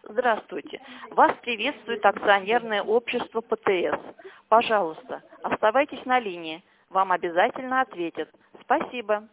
Здравствуйте. Вас приветствует акционерное общество ПТС. Пожалуйста, оставайтесь на линии. Вам обязательно ответят. Спасибо.